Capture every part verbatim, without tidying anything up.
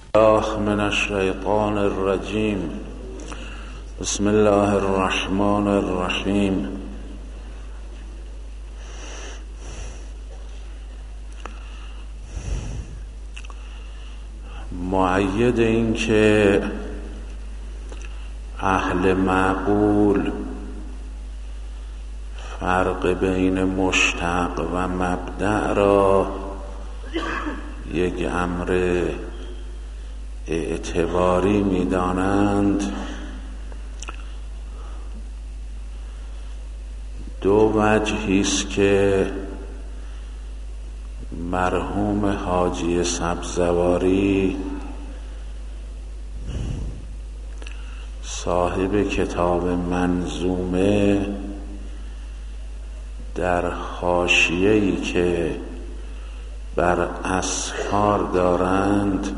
الله من الشیطان الرجیم. بسم الله الرحمن الرحیم. مؤید این که اهل معقول فرق بین مشتق و مبدأ را یک امر اعتباری می‌دانند، دو وجهی است که مرحوم حاجی سبزواری صاحب کتاب منظومه در حاشیه‌ای که بر اسفار دارند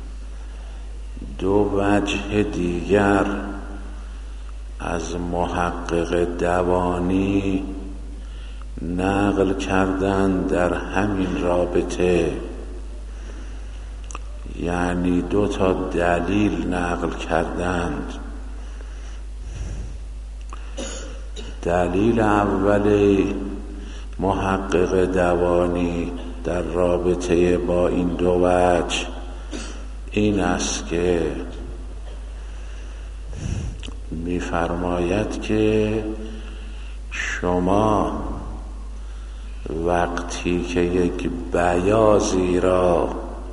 دو وجه دیگر از محقق دوانی نقل کردند در همین رابطه، یعنی دو تا دلیل نقل کردند. دلیل اولی محقق دوانی در رابطه با این دو وجه این است که می‌فرماید که شما وقتی که یک بیاضی را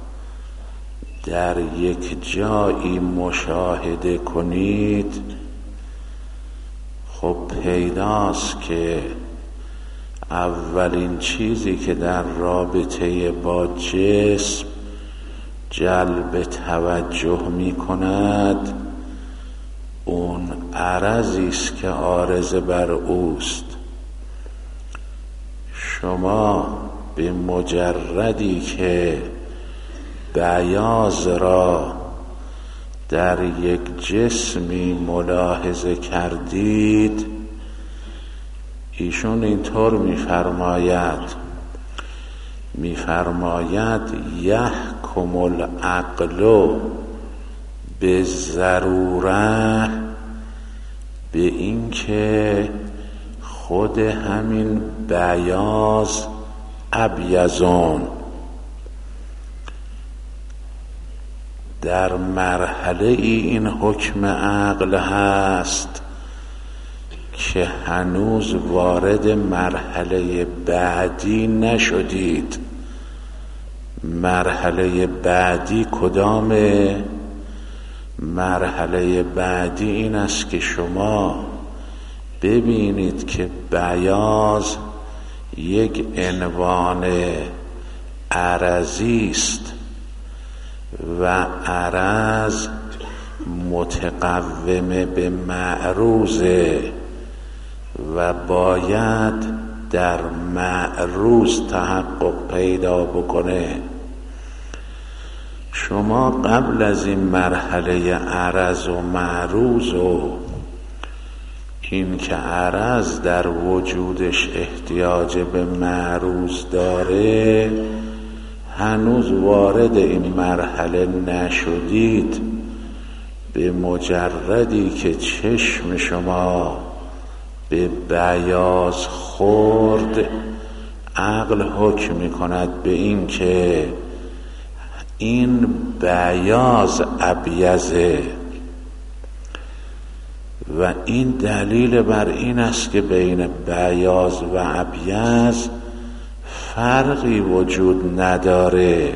در یک جایی مشاهده کنید، خب پیداست که اولین چیزی که در رابطه با جسم جلب توجه می کند اون عرضی است که عارض بر اوست. شما به مجردی که بیاض را در یک جسمی ملاحظه کردید، ایشون اینطور می‌فرماید می‌فرماید یحکم العقل به ضروره، به این که خود همین بیاض ابیضون در مرحله ای این حکم عقل هست که هنوز وارد مرحله بعدی نشدید. مرحله بعدی کدامه؟ مرحله بعدی این است که شما ببینید که بیاض یک عنوان عرضی است و عرض متقوم به معروضه و باید در معروض تحقق پیدا بکنه. شما قبل از این مرحله عرض و معروض و این که عرض در وجودش احتیاج به معروض داره هنوز وارد این مرحله نشدید. به مجردی که چشم شما به بیاض خورد، عقل حکم می کند به این که این بیاض ابیضه و این دلیل بر این است که بین بیاض و ابیض فرقی وجود نداره.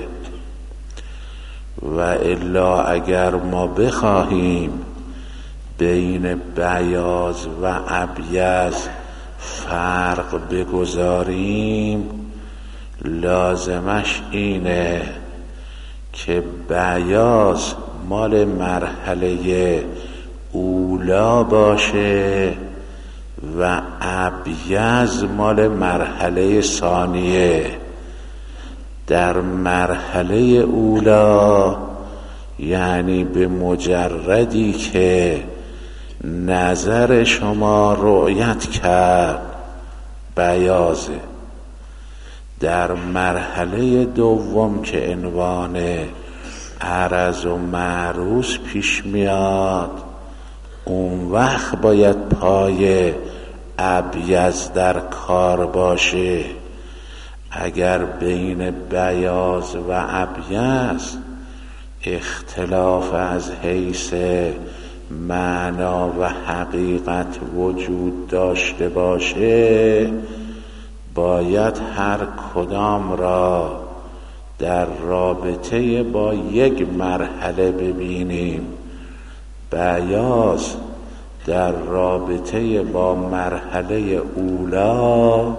و الا اگر ما بخواهیم بین بیاض و ابیض فرق بگذاریم، لازمش اینه که بیاض مال مرحله اولا باشه و ابیض مال مرحله ثانیه. در مرحله اولا یعنی به مجردی که نظر شما رؤیت کرد بیاضه. در مرحله دوم که عنوان عرض و معروض پیش میاد، اون وقت باید پای ابیض در کار باشه. اگر بین بیاض و ابیض اختلاف از حیث معنا و حقیقت وجود داشته باشه، باید هر کدام را در رابطه با یک مرحله ببینیم. بیاض در رابطه با مرحله اولا،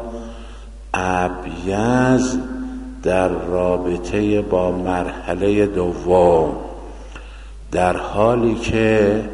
ابیض در رابطه با مرحله دوم، در حالی که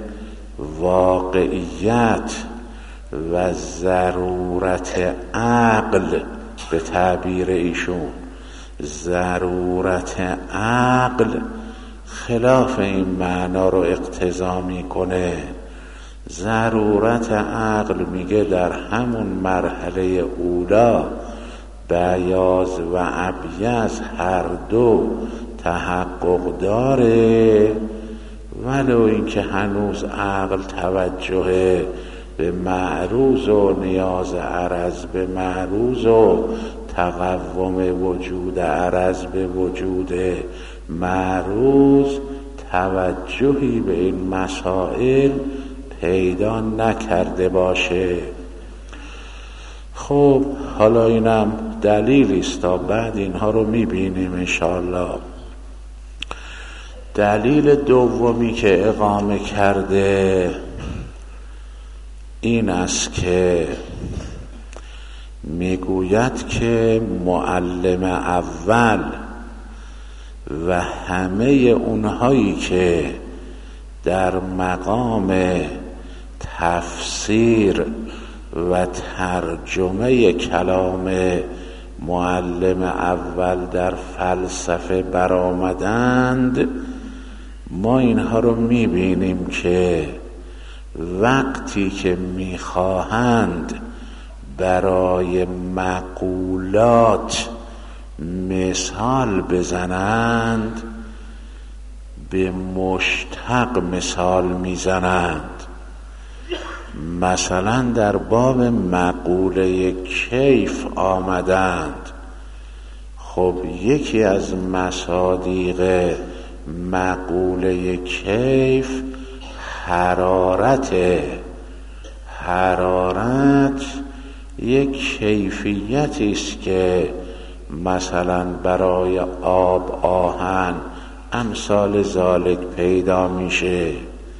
واقعیت و ضرورت عقل، به تعبیر ایشون ضرورت عقل خلاف این معنا رو اقتضا میکنه. ضرورت عقل میگه در همون مرحله اولا بیاض و ابیض هر دو تحقق داره، ولو اینکه هنوز عقل توجه به معروض و نیاز عرض به معروض و تقوم وجود عرض به وجود معروض توجهی به این مسائل پیدا نکرده باشه. خب حالا اینم دلیلی است، تا بعد اینها رو میبینیم انشاءالله. دلیل دومی که اقامه کرده این است که میگوید که معلم اول و همه اونهایی که در مقام تفسیر و ترجمه کلام معلم اول در فلسفه برآمدند، ما اینها رو میبینیم که وقتی که میخواهند برای مقولات مثال بزنند، به مشتق مثال میزنند. مثلا در باب مقوله کیف آمدند. خب یکی از مصادیق مقوله کیف حرارت. حرارت یک کیفیتی است که مثلا برای آب، آهن، امثال ذالک پیدا میشه.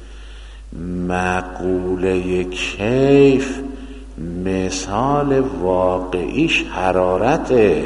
مقوله کیف مثال واقعیش حرارته.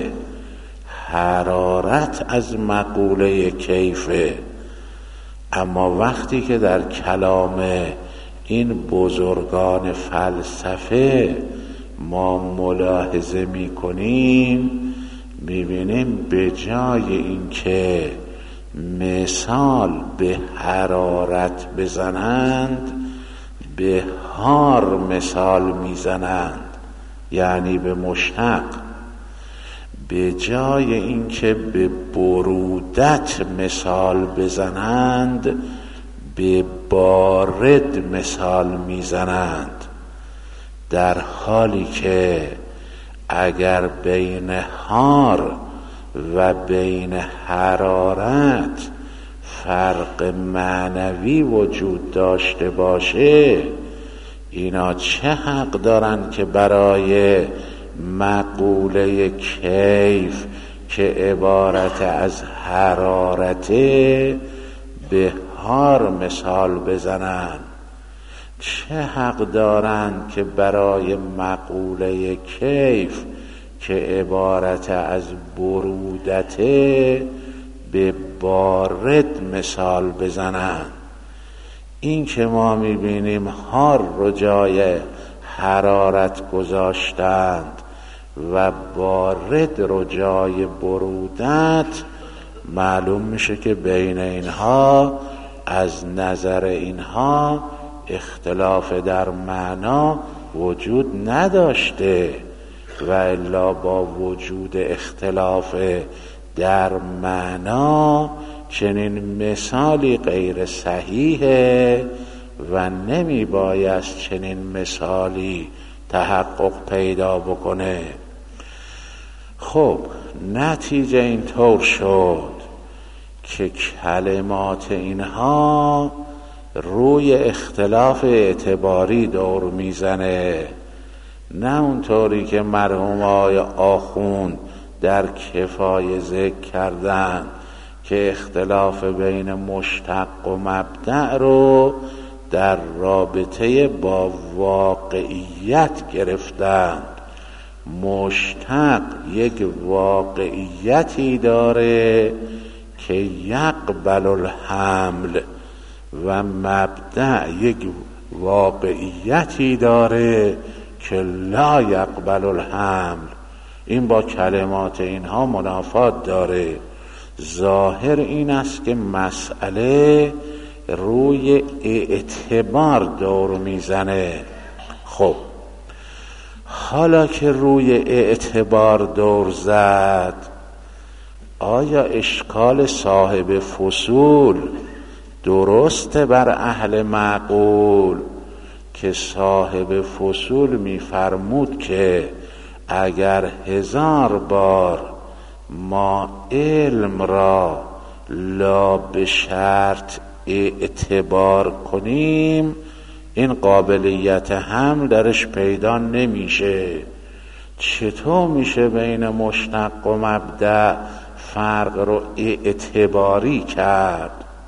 حرارت از مقوله کیفه. اما وقتی که در کلام این بزرگان فلسفه ما ملاحظه میکنیم، میبینیم به جای اینکه مثال به حرارت بزنند، به حار مثال میزنند، یعنی به مشتق. به جای اینکه به برودت مثال بزنند، به بارد مثال میزنند، در حالی که اگر بین حار و بین حرارت فرق معنوی وجود داشته باشه، اینا چه حق دارن که برای مقوله کیف که عبارت از حرارته به حار مثال بزنن؟ چه حق دارن که برای مقوله کیف که عبارت از برودته به بارد مثال بزنن؟ این که ما میبینیم حار رو جای حرارت گذاشتند و بارد رو جای برودت، معلوم میشه که بین اینها از نظر اینها اختلاف در معنا وجود نداشته، و الا با وجود اختلاف در معنا چنین مثالی غیر صحیحه و نمی بایست چنین مثالی تحقق پیدا بکنه. خب نتیجه اینطور شد که کلمات اینها روی اختلاف اعتباری دور میزنه، نه اونطوری که مرحوم آقای آخوند در کفایه ذکر کردن که اختلاف بین مشتق و مبدأ رو در رابطه با واقعیت گرفتند. مشتق یک واقعیتی داره که یقبل الحمل و مبدأ یک واقعیتی داره که لا یقبل الحمل. این با کلمات اینها منافات داره. ظاهر این است که مسئله روی اعتبار دور میزنه. خب حالا که روی اعتبار دور زد، آیا اشکال صاحب فصول درسته بر اهل معقول که صاحب فصول میفرمود که اگر هزار بار ما علم را لا به شرط اعتبار کنیم این قابلیت هم درش پیدا نمیشه؟ چطور میشه بین مشتق و مبدأ فرق رو اعتباری کرد؟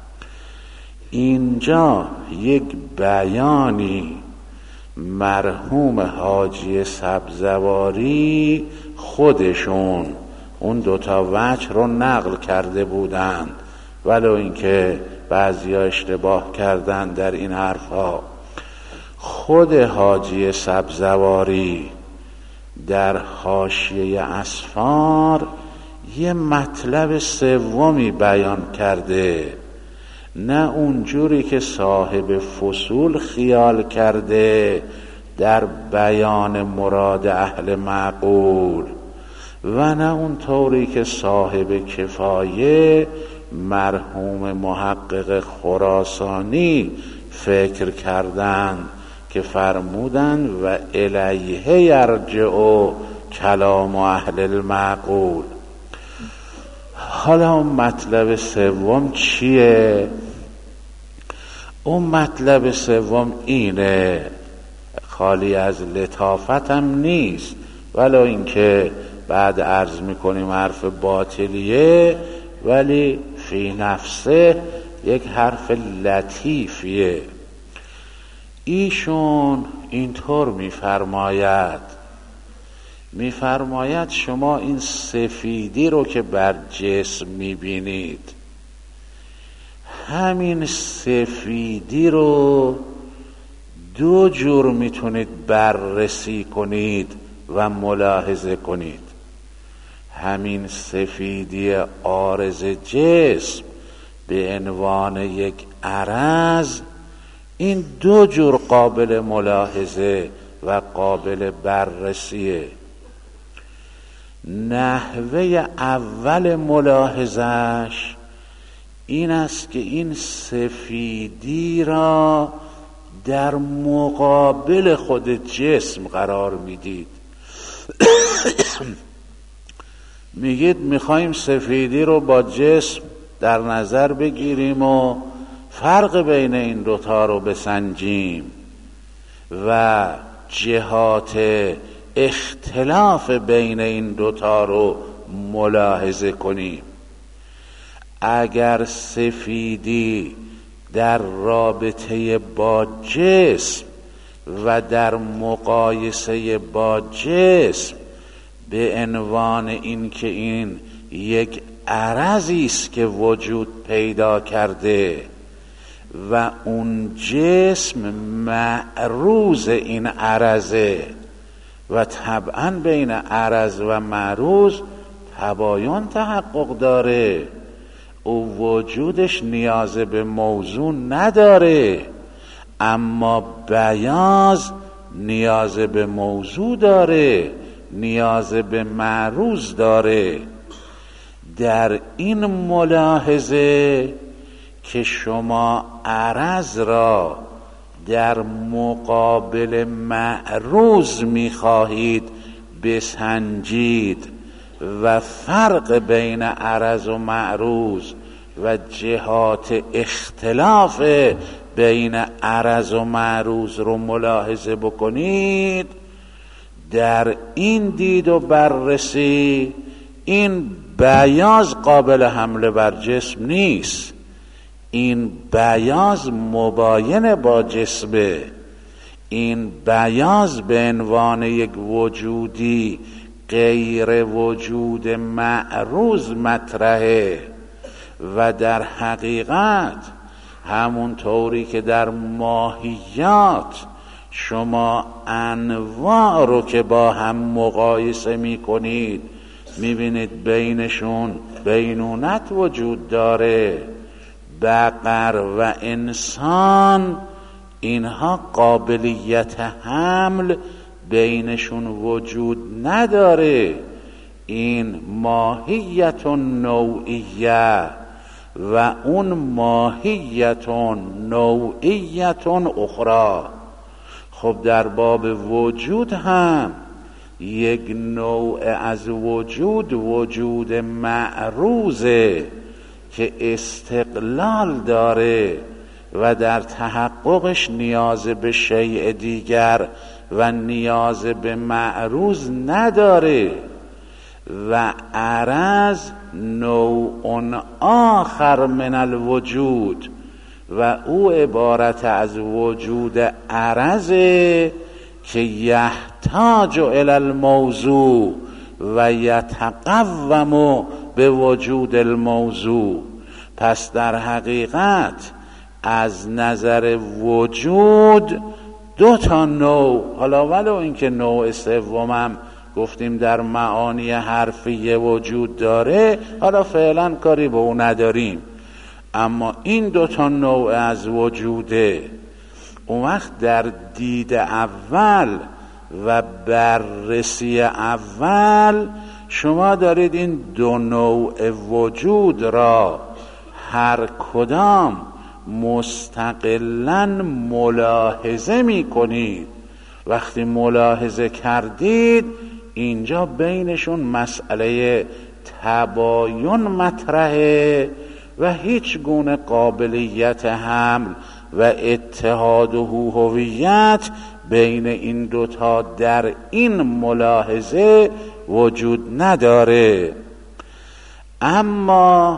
اینجا یک بیانی مرحوم حاجی سبزواری خودشون اون دوتا وجه رو نقل کرده بودند، ولو اینکه بعضیا اشتباه کردن در این حرفا. خود حاجی سبزواری در حاشیه اسفار یه مطلب سومی بیان کرده، نه اونجوری که صاحب فصول خیال کرده در بیان مراد اهل معقول، و نه اونطوری که صاحب کفایه مرحوم محقق خراسانی فکر کردند که فرمودند و الیه یرجع کلام اهل المعقول. حالا اون مطلب سوم چیه؟ اون مطلب سوم اینه، خالی از لطافت هم نیست، ولو اینکه بعد عرض میکنیم حرف باطلیه، ولی فی نفسه یک حرف لطیفیه. ایشون اینطور میفرماید میفرماید شما این سفیدی رو که بر جسم میبینید، همین سفیدی رو دو جور میتونید بررسی کنید و ملاحظه کنید. همین سفیدی عارض جسم به عنوان یک عرض، این دو جور قابل ملاحظه و قابل بررسیه. نحوه اول ملاحظش این است که این سفیدی را در مقابل خود جسم قرار میدید. میگید میخوایم سفیدی رو با جسم در نظر بگیریم و فرق بین این دوتا رو بسنجیم و جهات اختلاف بین این دوتا رو ملاحظه کنیم. اگر سفیدی در رابطه با جسم و در مقایسه با جسم به عنوان این که این یک عرضی است که وجود پیدا کرده و اون جسم معروض این عرضه و طبعا بین عرض و معروض تباین تحقق داره، او وجودش نیاز به موضوع نداره، اما بیاض نیاز به موضوع داره، نیاز به معروض داره. در این ملاحظه که شما عرض را در مقابل معروض می‌خواهید بسنجید و فرق بین عرض و معروض و جهات اختلاف بین عرض و معروض رو ملاحظه بکنید، در این دید و بررسی این بیاض قابل حمله بر جسم نیست، این بیاض مباین با جسمه، این بیاض به عنوان یک وجودی غیر وجود معروض مطرحه و در حقیقت همون طوری که در ماهیات شما انواع رو که با هم مقایسه می کنید می بینید بینشون بینونت وجود داره، بقر و انسان اینها قابلیت حمل بینشون وجود نداره، این ماهیت نوعیه و اون ماهیت نوعیت اخرى. خب در باب وجود هم یک نوع از وجود وجود معروضه که استقلال داره و در تحققش نیاز به شیء دیگر و نیاز به معروض نداره و عرض نوع آخر من الوجود و او عبارت از وجود عرضه که یحتاج الی الموضوع و یتقوم به وجود الموضوع. پس در حقیقت از نظر وجود دو تا نوع، حالا ولو اینکه نوع سومم گفتیم در معانی حرفی وجود داره، حالا فعلا کاری به او نداریم، اما این دو تا نوع از وجوده. اون وقت در دید اول و بررسی اول شما دارید این دو نوع وجود را هر کدام مستقلاً ملاحظه می کنید. وقتی ملاحظه کردید اینجا بینشون مسئله تباین مطرحه و هیچ گونه قابلیت حمل و اتحاد و هویت بین این دوتا در این ملاحظه وجود نداره. اما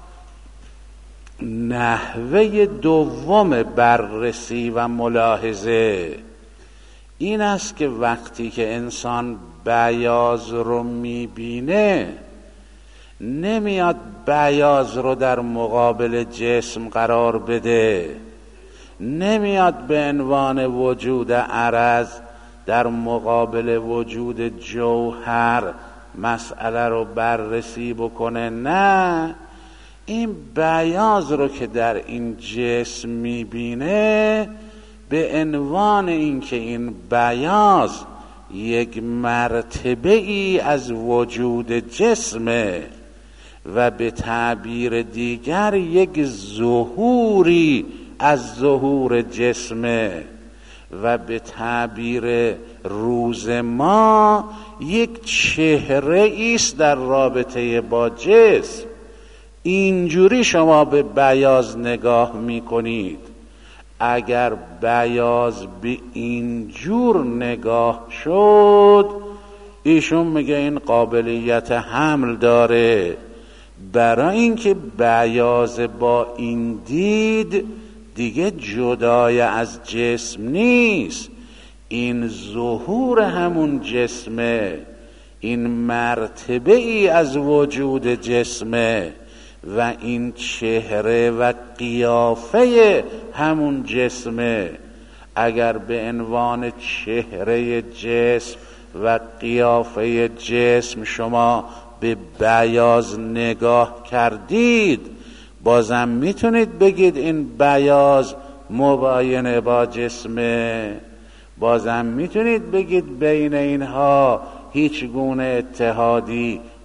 نحوه دوم بررسی و ملاحظه این است که وقتی که انسان بیاض رو میبینه نمیاد بیاض رو در مقابل جسم قرار بده، نمیاد به عنوان وجود عرض در مقابل وجود جوهر مسئله رو بررسی بکنه. نه، این بیاض رو که در این جسم میبینه به عنوان اینکه این بیاض یک مرتبه ای از وجود جسمه و به تعبیر دیگر یک ظهوری از ظهور جسمه و به تعبیر روز ما یک چهره ایست در رابطه با جسم. اینجوری شما به بیاض نگاه میکنید. اگر بیاض به اینجور نگاه شد ایشون میگه این قابلیت حمل داره، برای اینکه بیاض با این دید دیگه جدای از جسم نیست، این ظهور همون جسمه، این مرتبه ای از وجود جسمه و این چهره و قیافه همون جسمه. اگر به عنوان چهره جسم و قیافه جسم شما به بیاض نگاه کردید بازم میتونید بگید این بیاض مباین با جسمه، بازم میتونید بگید بین اینها هیچ گونه اتحادی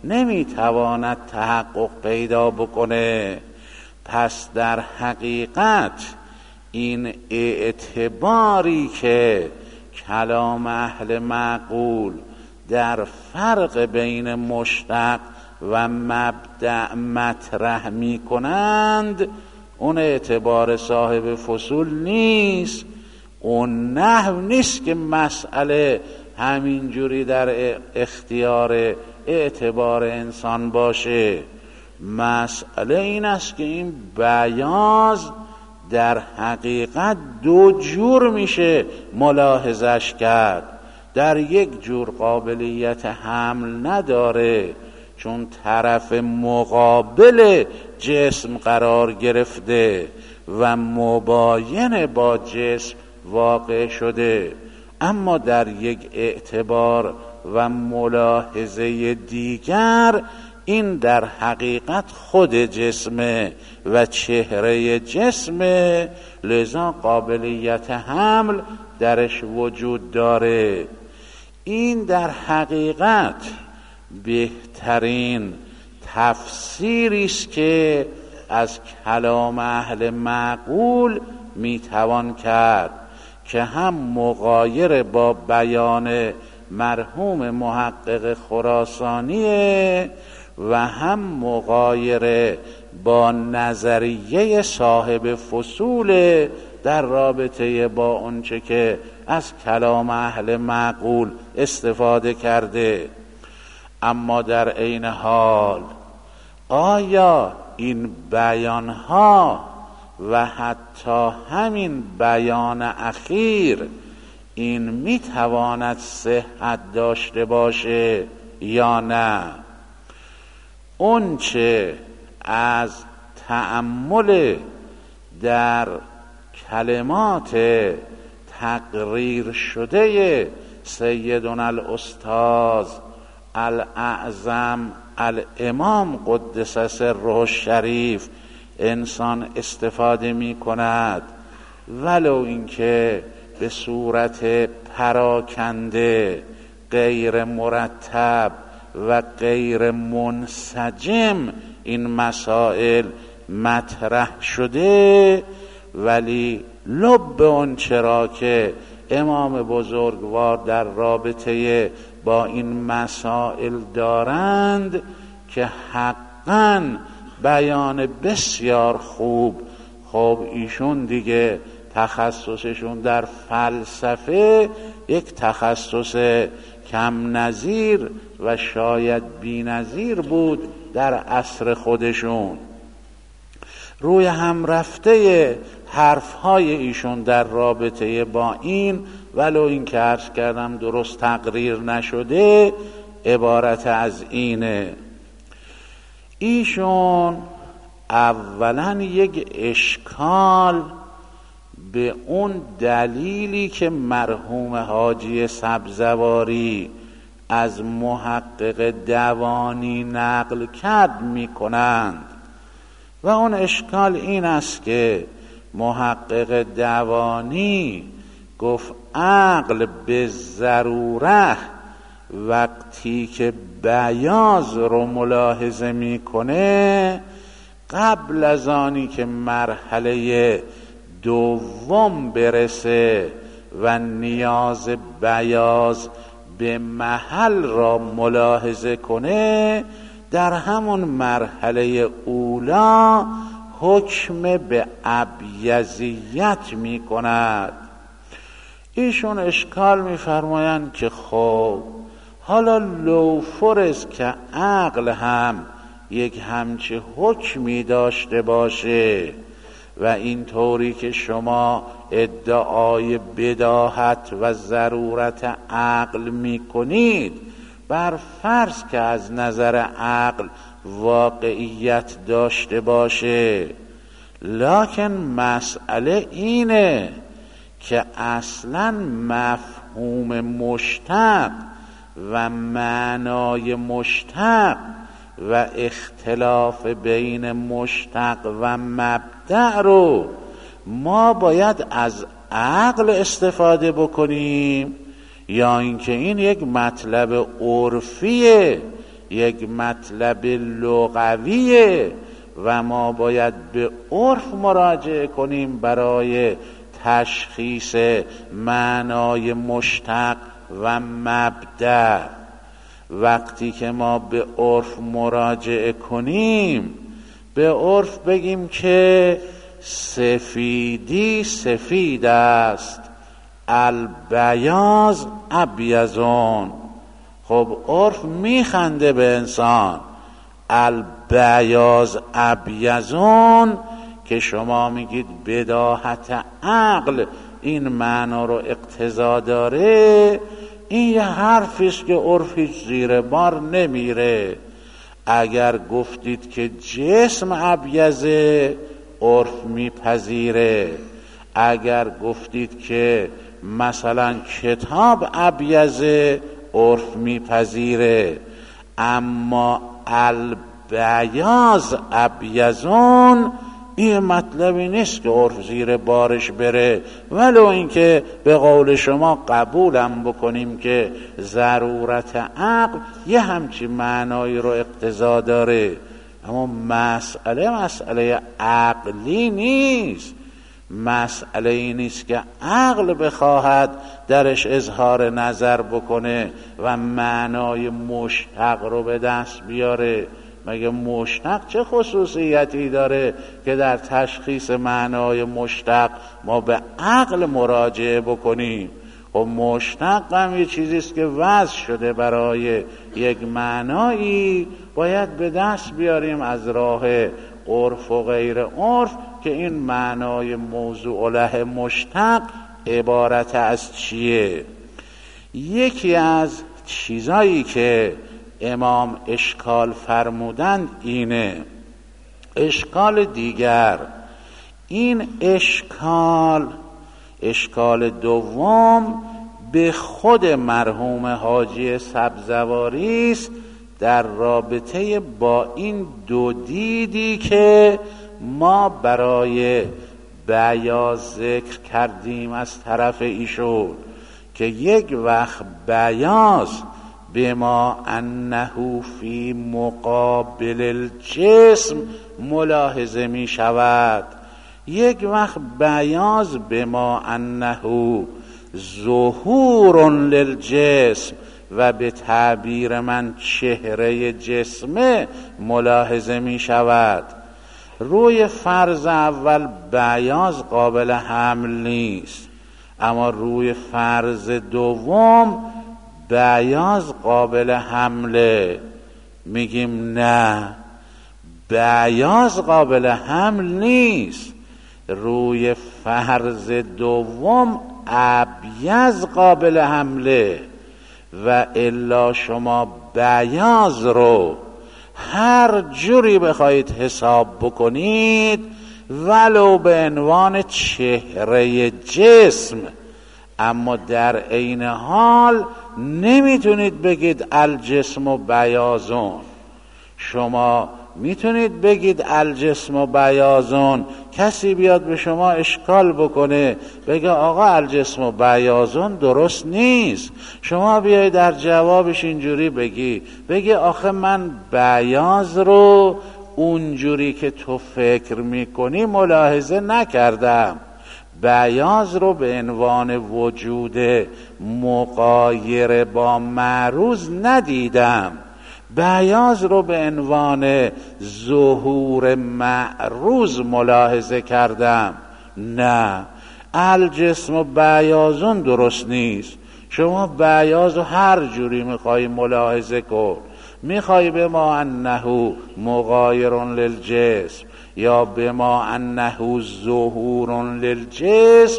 نمیتواند تحقق پیدا بکنه. پس در حقیقت این اعتباری که کلام اهل معقول در فرق بین مشتق و مبدأ مطرح می کنند، اون اعتبار صاحب فصول نیست. اون نحو نیست که مسئله همینجوری در اختیار اعتبار انسان باشه. مسئله این است که این بیاض در حقیقت دو جور میشه ملاحظش کرد. در یک جور قابلیت حمل نداره، چون طرف مقابل جسم قرار گرفته و مباین با جسم واقع شده. اما در یک اعتبار و ملاحظه دیگر این در حقیقت خود جسمه و چهره جسمه، لذا قابلیت حمل درش وجود داره. این در حقیقت بهترین تفسیری است که از کلام اهل معقول میتوان کرد، که هم مغایر با بیان مرحوم محقق خراسانیه و هم مغایر با نظریه صاحب فصول در رابطه با اونچه که از کلام اهل معقول استفاده کرده. اما در عین حال آیا این بیانها و حتی همین بیان اخیر این میتواند صحت داشته باشه یا نه؟ اون چه از تأمل در کلمات تقریر شده سیدنا الاستاذ الاعظم الامام قدس سره الشریف انسان استفاده می کند، ولو اینکه به صورت پراکنده، غیر مرتب و غیر منسجم این مسائل مطرح شده، ولی لب اون چرا که امام بزرگوار در رابطه با این مسائل دارند که حقاً بیان بسیار خوب. خب ایشون دیگه تخصصشون در فلسفه یک تخصص کم نظیر و شاید بی نظیر بود در عصر خودشون. روی هم رفته حرفهای ایشون در رابطه با این، ولو این که عرض کردم درست تقریر نشده، عبارت از اینه: ایشون اولا یک اشکال به اون دلیلی که مرحوم حاجی سبزواری از محقق دوانی نقل کرد می کنند، و اون اشکال این است که محقق دوانی گفت عقل به ضروره وقتی که بیاض رو ملاحظه میکنه، قبل از آنی که مرحله دوم برسه و نیاز بیاض به محل را ملاحظه کنه، در همون مرحله اولا حکم به ابیضیت می کند. ایشون اشکال می فرمایند که خب حالا لو فرض که عقل هم یک همچه حکمی داشته باشه و این طوری که شما ادعای بداهت و ضرورت عقل می کنید، بر فرض که از نظر عقل واقعیت داشته باشه، لکن مسئله اینه که اصلا مفهوم مشتق و معنای مشتق و اختلاف بین مشتق و مبدأ رو ما باید از عقل استفاده بکنیم، یا اینکه این یک مطلب عرفیه یک مطلب لغویه و ما باید به عرف مراجعه کنیم برای تشخیص معنای مشتق و مبدأ. وقتی که ما به عرف مراجعه کنیم، به عرف بگیم که سفیدی سفید است، البیاض ابیضون. خب عرف میخنده به انسان. البیاض ابیضون که شما میگید بداهت عقل این معنا رو اقتضا داره، این یه حرفیست که عرف هیچ زیر بار نمیره. اگر گفتید که جسم ابیضه، عرف میپذیره. اگر گفتید که مثلا کتاب ابیضه، عرف میپذیره. اما البیاض ابیضون این مطلبی نیست که عرف زیر بارش بره، ولو اینکه به قول شما قبولم بکنیم که ضرورت عقل یه همچین معنایی رو اقتضا داره، اما مسئله مسئله عقلی نیست. مسئله ای نیست که عقل بخواهد درش اظهار نظر بکنه و معنای مشتق رو به دست بیاره. مگه مشتق چه خصوصیتی داره که در تشخیص معنای مشتق ما به عقل مراجعه بکنیم؟ و مشتق هم یه چیزیست که وضع شده برای یک معنایی، باید به دست بیاریم از راه عرف و غیر عرف که این معنای موضوع له مشتق عبارت از چیه. یکی از چیزایی که امام اشکال فرمودند اینه. اشکال دیگر، این اشکال اشکال دوم به خود مرحوم حاجی سبزواری است در رابطه با این دو دیدی که ما برای بیاض ذکر کردیم از طرف ایشون، که یک وقت بیاض بما انه فی مقابل الجسم ملاحظه می شود، یک وقت بیاض بما انه ظهور للجسم و به تعبیر من چهره جسمه ملاحظه می شود. روی فرض اول بیاض قابل حمل نیست، اما روی فرض دوم بیاض قابل حمله. میگیم نه، بیاض قابل حمل نیست، روی فرض دوم ابیض قابل حمله. و الا شما بیاض رو هر جوری بخواید حساب بکنید، ولو به عنوان چهره جسم، اما در عین حال نمیتونید بگید الجسم و بیاضون. شما میتونید بگید الجسم و بیاضون، کسی بیاد به شما اشکال بکنه بگه آقا الجسم و بیاضون درست نیست، شما بیاید در جوابش اینجوری بگی بگی آخه من بیاض رو اونجوری که تو فکر میکنی ملاحظه نکردم، بیاض رو به عنوان وجود مغایر با معروض ندیدم، بیاض رو به عنوان ظهور معروض ملاحظه کردم. نه، الجسم و بیاضون درست نیست. شما بیاض رو هر جوری میخوای ملاحظه کن، میخوای به ما انه مغایر للجسم یا به ما انه ظهور للجسم،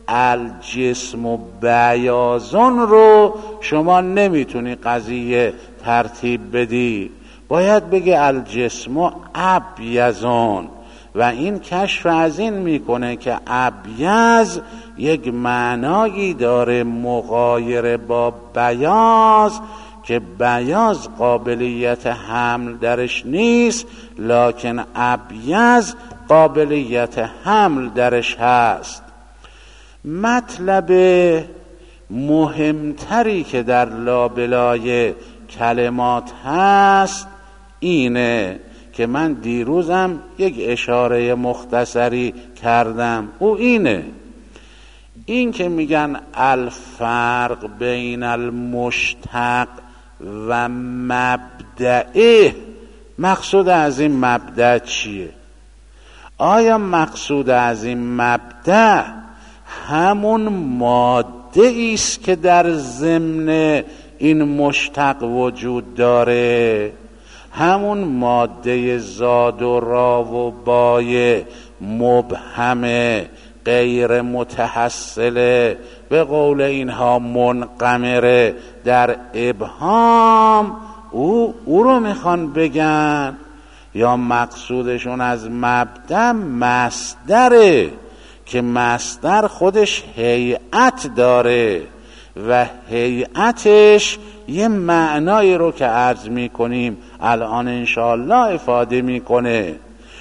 الجسم و بیاضون رو شما نمیتونی قضیه ترتیب بدی، باید بگی الجسم و ابیضون. و این کشف از این میکنه که ابیض یک معنایی داره مغایر با بیاض، که بیاض قابلیت حمل درش نیست، لکن ابیض قابلیت حمل درش هست. مطلب مهمتری که در لابلای کلمات هست اینه که من دیروزم یک اشاره مختصری کردم، او اینه، این که میگن الفرق بین المشتق و مبدعه، مقصود از این مبدع چیه؟ آیا مقصود از این مبدع همون ماده ایست که در ضمن این مشتق وجود داره، همون ماده زاد و را و بای مبهمه غیر متحصله، به قول اینها منقمره در ابهام، او او رو میخوان بگن؟ یا مقصودشون از مبدأ مصدره که مصدر خودش هیئت داره و هیئتش یه معنایی رو که عرض میکنیم الان انشاءالله افاده میکنه.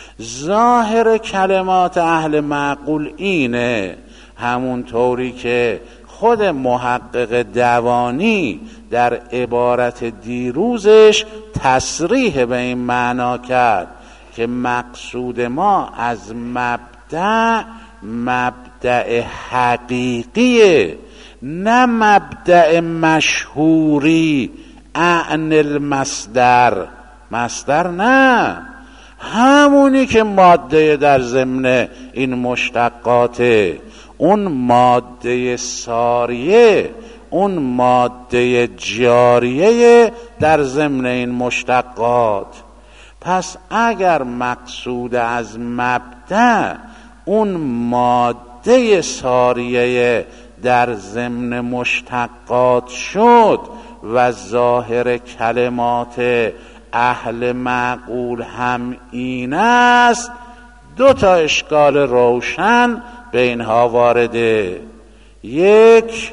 ظاهر کلمات اهل معقول اینه، همون طوری که خود محقق دوانی در عبارت دیروزش تصریح به این معنا کرد که مقصود ما از مبدأ مبدأ حقیقیه، نه مبدأ مشهوری اعن المصدر، مصدر نه، همونی که ماده در ضمن این مشتقاته، اون ماده ساریه، اون ماده جاریه در ضمن این مشتقات. پس اگر مقصود از مبدأ اون ماده ساریه در ضمن مشتقات شد و ظاهر کلمات اهل معقول هم این است، دو تا اشکال روشن به اینها وارده. یک،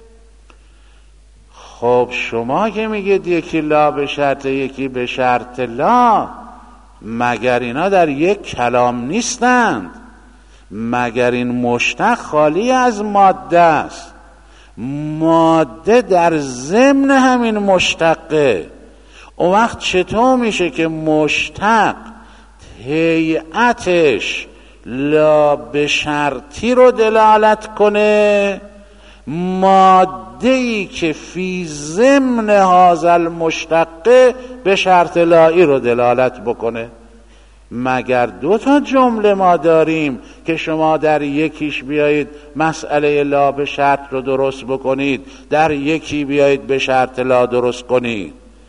خب شما که میگید یکی لا به شرط یکی به شرط لا، مگر اینا در یک کلام نیستند؟ مگر این مشتق خالی از ماده است؟ ماده در ضمن همین مشتقه. اون وقت چطور میشه که مشتق هیئتش لا به شرطی رو دلالت کنه، ماده‌ای که فی ضمن هذا المشتق به شرط لایی رو دلالت بکنه؟ مگر دو تا جمله ما داریم که شما در یکیش بیایید مسئله لا به شرط رو درست بکنید، در یکی بیایید به شرط لا درست کنید؟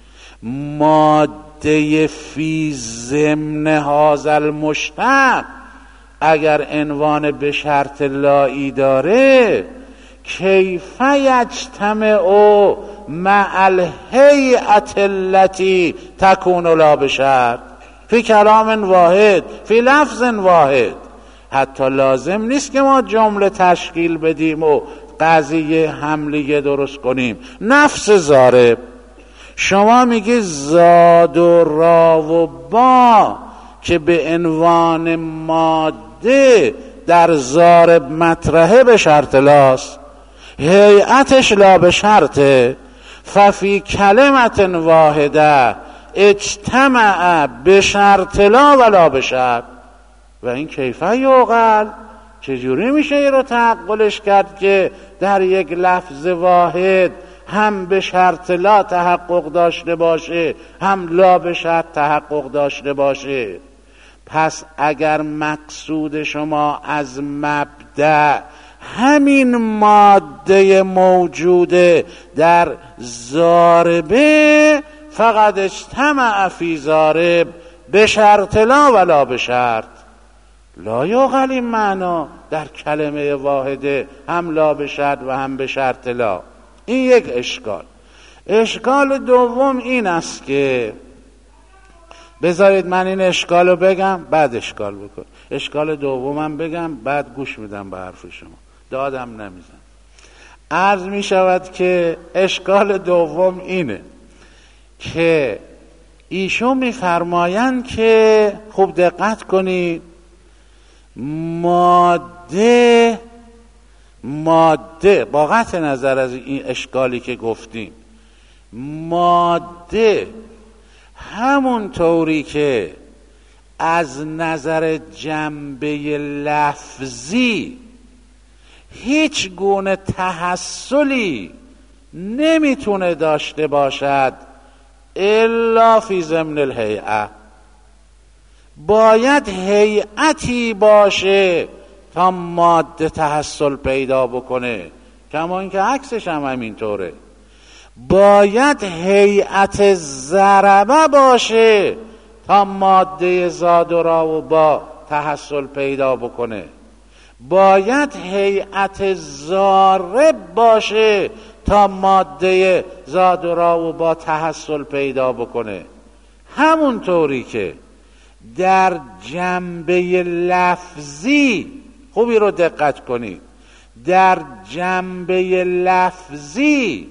ماده فی ضمن هذا المشتق اگر عنوان به شرط لایی داره، کیف یجتمع مع الهیئة التي تکون لا به شرط فی کلام واحد فی لفظ واحد. حتی لازم نیست که ما جمله تشکیل بدیم و قضیه حملیه درست کنیم. نفس ضارب، شما میگی زاد و را و با که به عنوان ماده در ضارب مطرحه به شرط لاست، هیئتش لا به شرطه، ففی کلمت واحده اجتمع به شرط لا و لا به شرط. و این کیفه یعقل، چجوری میشه این رو تعقلش کرد که در یک لفظ واحد هم به شرط لا تحقق داشته باشه، هم لا به شرط تحقق داشته باشه؟ پس اگر مقصود شما از مبدأ همین ماده موجوده در ضاربه، فقط اجتمع فی ضارب به شرط لا و لا به شرط. لا یعقل این معنا در کلمه واحده، هم لا به شرط و هم به شرط لا. این یک اشکال. اشکال دوم این است که بذارید من این اشکال رو بگم بعد اشکال بکن. اشکال دومم بگم بعد گوش میدم به حرف شما، دادم نمیزن. عرض می شود که اشکال دوم اینه که ایشون میفرمایند که خوب دقت کنید، ماده ماده با قطع نظر از این اشکالی که گفتیم، ماده همون طوری که از نظر جنبه لفظی هیچ گونه تحصلی نمیتونه داشته باشد الا فی ضمن الهیئه، باید هیئتی باشه تا ماده تحصل پیدا بکنه. کما اینکه عکسش هم همینطوره، باید هیئت ضربه باشه تا ماده زاد و را و با تحصل پیدا بکنه، باید هیئت ضارب باشه تا ماده زاد و را و با تحصل پیدا بکنه. همونطوری که در جنبه لفظی، خوبی رو دقت کنید، در جنبه لفظی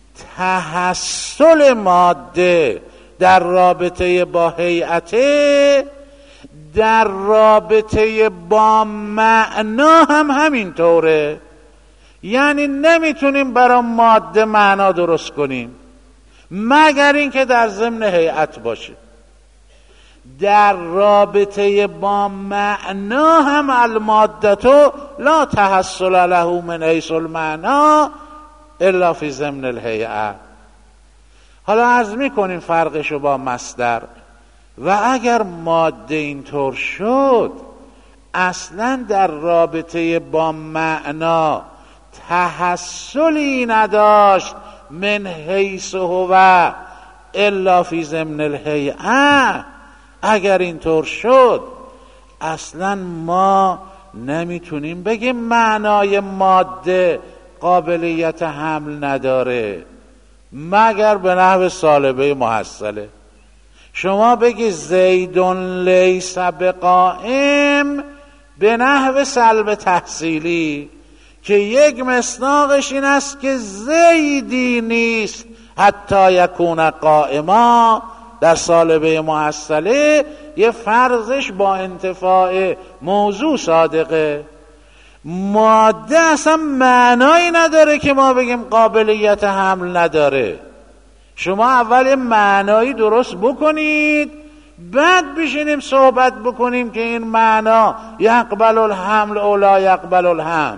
تحصل ماده در رابطه با هیئته، در رابطه با معنا هم همینطوره. یعنی نمیتونیم برای ماده معنا درست کنیم مگر اینکه در ضمن هیئت باشه. در رابطه با معنا هم المادتو لا تحصل له من حیث المعنا الا فی ضمن الهیئه. حالا عرض میکنیم فرقشو با مصدر. و اگر ماده اینطور شد اصلا در رابطه با معنا تحصلی نداشت من حیث هو الا فی ضمن الهیئه، اگر اینطور شد اصلا ما نمیتونیم بگیم معنای ماده قابلیت حمل نداره مگر به نحو سالبه محصله. شما بگی زیدون لیس بقائم به نحو سلب تحصیلی که یک مصداقش این است که زیدی نیست حتی یکون قائما، در سالبه محصله یه فرضش با انتفاع موضوع صادقه. ماده اصلا معنایی نداره که ما بگیم قابلیت حمل نداره. شما اول معنایی درست بکنید بعد بشینیم صحبت بکنیم که این معنا یقبل الحمل او لا یقبل الحمل.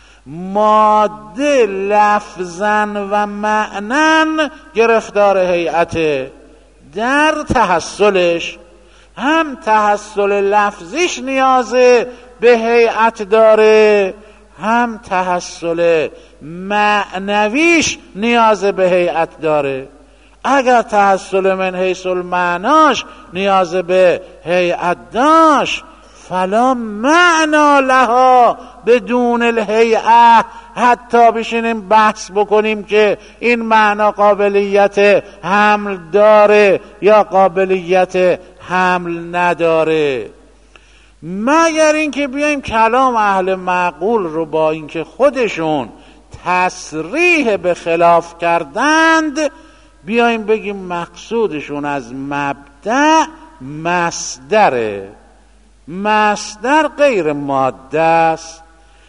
ماده لفظاً و معناً گرفتار هیئته. در تحصلش هم تحصل لفظیش نیازه به هیئت داره، هم تحصل معنویش نیاز به هیئت داره. اگر تحصل من حیث المعناش نیاز به هیئت داشت فلا معنا لها بدون الهیئه، حتی بشینیم بحث بکنیم که این معنا قابلیت حمل داره یا قابلیت حمل نداره، مگر اینکه بیایم کلام اهل معقول رو با اینکه خودشون تصریح به خلاف کردند بیایم بگیم مقصودشون از مبدأ مصدره. مصدر غیر ماده است.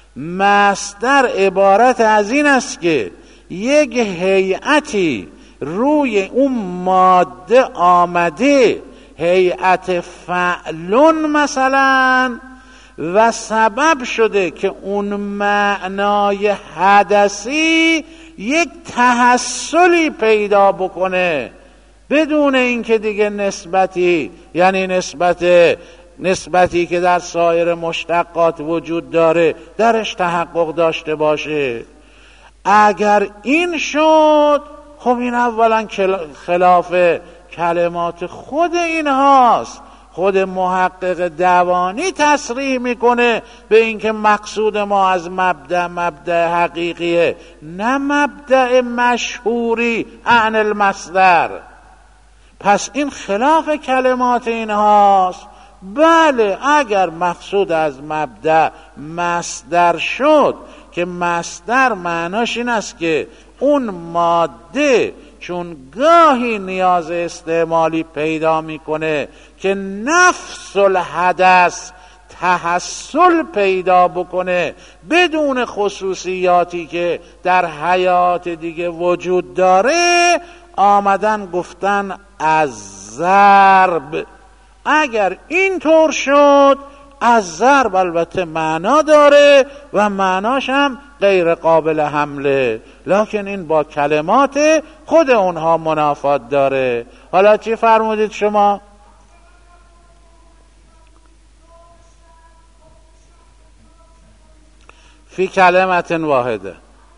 مصدر عبارت از این است که یک هیئتی روی اون ماده آمده، هیئت فعلون مثلا، و سبب شده که اون معنای حدثی یک تحصلی پیدا بکنه بدون اینکه دیگه نسبتی، یعنی نسبت نسبتی که در سایر مشتقات وجود داره درش تحقق داشته باشه. اگر این شد خب این اولا خلاف کلمات خود اینهاست. خود محقق دوانی تصریح میکنه به اینکه مقصود ما از مبدأ مبدأ حقیقیه، نه مبدأ مشهوری عن المصدر. پس این خلاف کلمات اینهاست. بله اگر مقصود از مبدأ مصدر شد که مصدر معناش این است که اون ماده چون گاهی نیاز استعمالی پیدا میکنه که نفس الحدث تحصل پیدا بکنه بدون خصوصیاتی که در حیات دیگه وجود داره، آمدن گفتن از ضرب. اگر این طور شد، از ضرب البته معنا داره و معناش هم غیر قابل حمله، لکن این با کلمات خود اونها منافات داره. حالا چی فرمودید شما؟ فی کلمت واحده.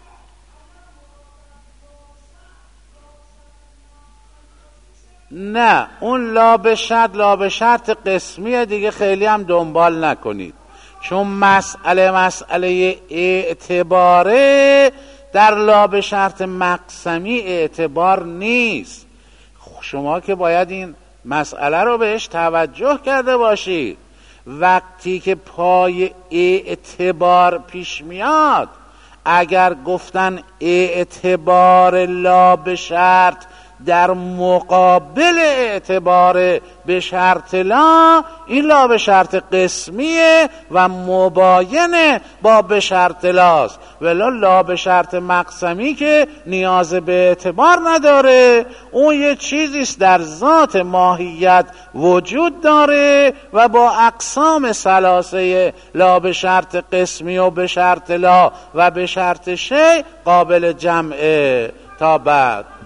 نه، اون لا به شرط لا به شرط قسمیه دیگه، خیلی هم دنبال نکنید، چون مسئله مسئله اعتباره، در لا به شرط مقسمی اعتبار نیست. شما که باید این مسئله رو بهش توجه کرده باشید. وقتی که پای اعتبار پیش میاد، اگر گفتن اعتبار لا به شرط در مقابل اعتبار به شرط لا، این لا به شرط قسمیه و مباینه با به شرط لاست، ولی لا به شرط مقسمی که نیاز به اعتبار نداره، اون یه چیزیست در ذات ماهیت وجود داره و با اقسام ثلاثه لا به شرط قسمی و به شرط لا و به شرط شیء قابل جمعه. تا بعد.